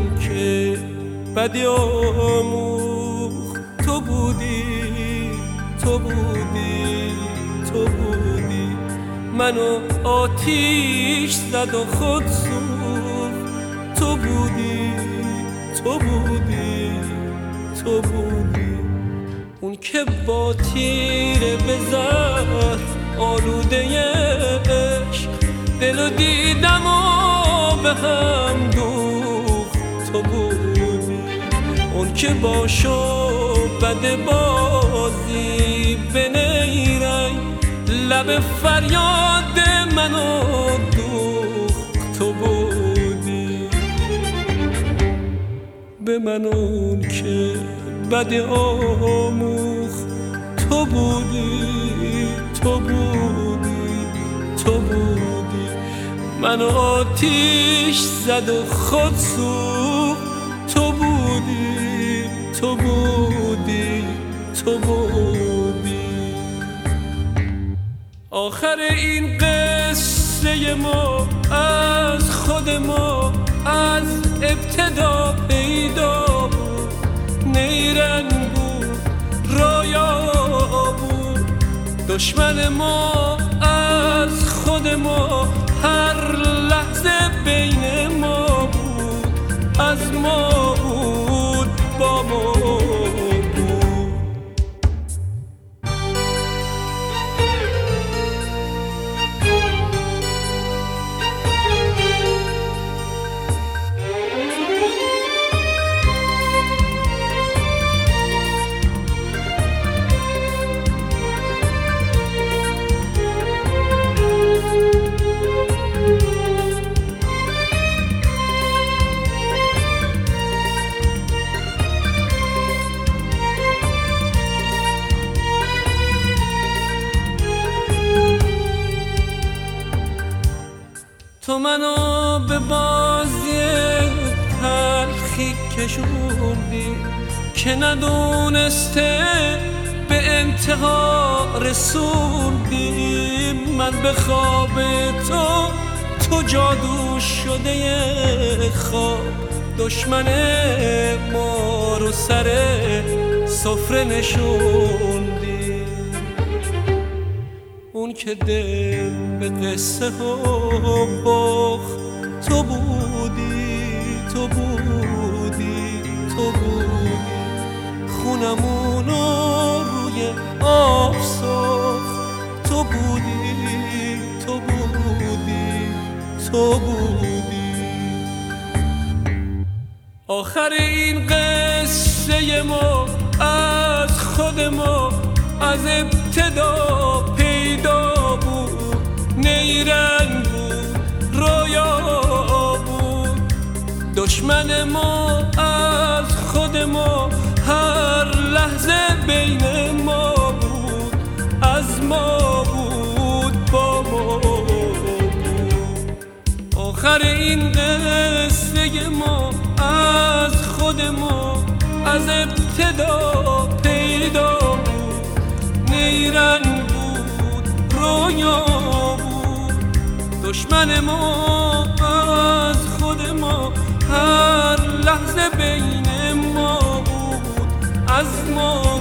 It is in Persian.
که بدی آموخت تو بودی، تو بودی، تو بودی. منو آتیش زد و خود سوخت تو بودی، تو بودی، تو بودی. اون که با تیره به زهر آلوده عشق دلو دیدم و به هم دوخت تو بودی. اون که با شعبده بازی به نیرنگ لب فریاد منو دوخت تو بودی. به من اون که بدی آموخت تو بودی، تو بودی، تو بودی. من آتیش زد و خود سوخت تو بودی، تو بودی، تو بودی. آخر این قصه ما از خود ما از ابتدا پیدا بود. نیرنگ بود، رویا بود. دشمن ما از خود ما هر لحظه بین ما بود. از ما بود، با ما بود. تو منو به بازی تلخی کشوندی که ندونسته به انتها رسوندی. من به خواب تو جادو شده خواب. دشمن ما رو سر سفره نشوندی. اون که دل به قصه ها باخت تو بودی، تو بودی، تو بودی. خونمونو روی آب ساخت تو بودی، تو بودی، تو بودی. آخر این قصه ما از خود ما از ابتدا پیدا بود. نیرنگ بود، رویا بود. دشمن ما از خود ما هر لحظه بین ما بود. از ما بود، با ما بود. آخر این قصه ما از خود ما از ابتدا پیدا بود. نیرنگ بود، رویا بود. دشمن ما از خود ما هر لحظه بین ما بود. از ما